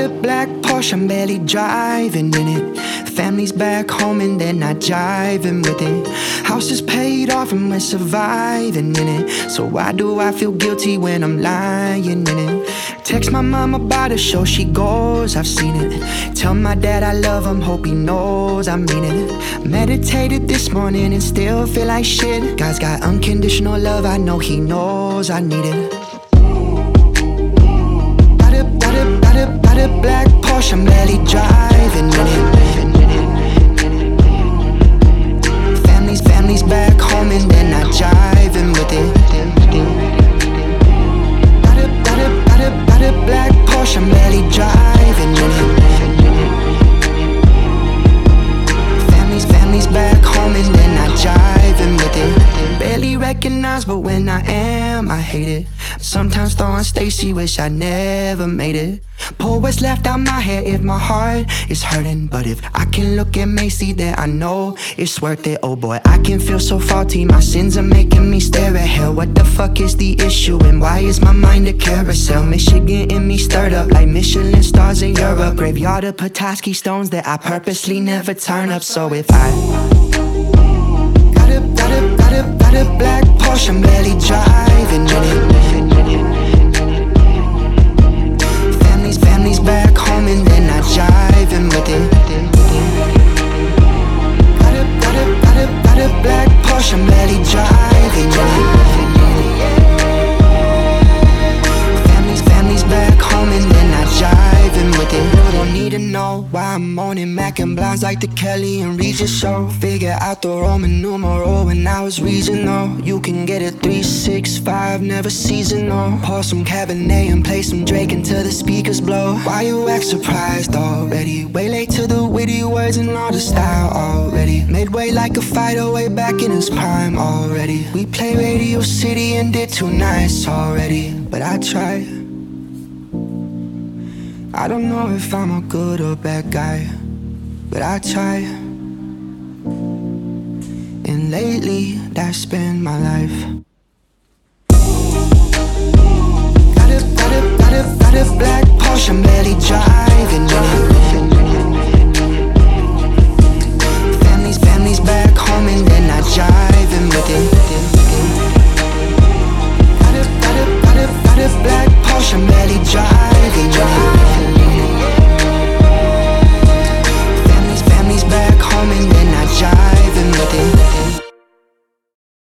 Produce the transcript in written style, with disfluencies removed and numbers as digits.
a black Porsche, I'm barely driving in it. Family's back home and they're not jiving with it. House is paid off and we're surviving in it. So why do I feel guilty when I'm lying in it? Text my mom about a show, she goes, I've seen it. Tell my dad I love him, hope he knows I mean it. Meditated this morning and still feel like shit. God's got unconditional love, I know he knows I need it. Got a black Porsche, I'm barely driving in it. Family's back home and they're not jiving with it. Got a black Porsche, I'm barely driving in it. Family's back home and they're not jiving with it. Barely recognize, but when I am, I hate it. Sometimes throwing Stacy, wish I never made it. Pull what's left out my hair if my heart is hurting. But if I can look at Macy, then I know it's worth it. Oh boy, I can feel so faulty, my sins are making me stare at hell. What the fuck is the issue and why is my mind a carousel? Michigan in me stirred up like Michelin stars in Europe. Graveyard of Petoskey stones that I purposely never turn up. So if I got a black Porsche, I'm barely driving in it. Family's back home and they're not jiving with it. Got a black Porsche, I'm barely driving in it. Family's back home and they're not jiving with it. You don't need to know why I'm owning Mac and blinds like the Kelly and Regis show. Figure out the Roman numeral when I was regional. You can get a 365, never seasonal. Pour some Cabernet and play some Drake until the speakers blow. Why you act surprised already? Way late to the witty words and all the style already. Made way like a fighter way back in his prime already. We play Radio City and did too nice already. But I tried. I don't know if I'm a good or bad guy, but I try. And lately, that's been my life. Got a black Porsche, I'm barely driving in it.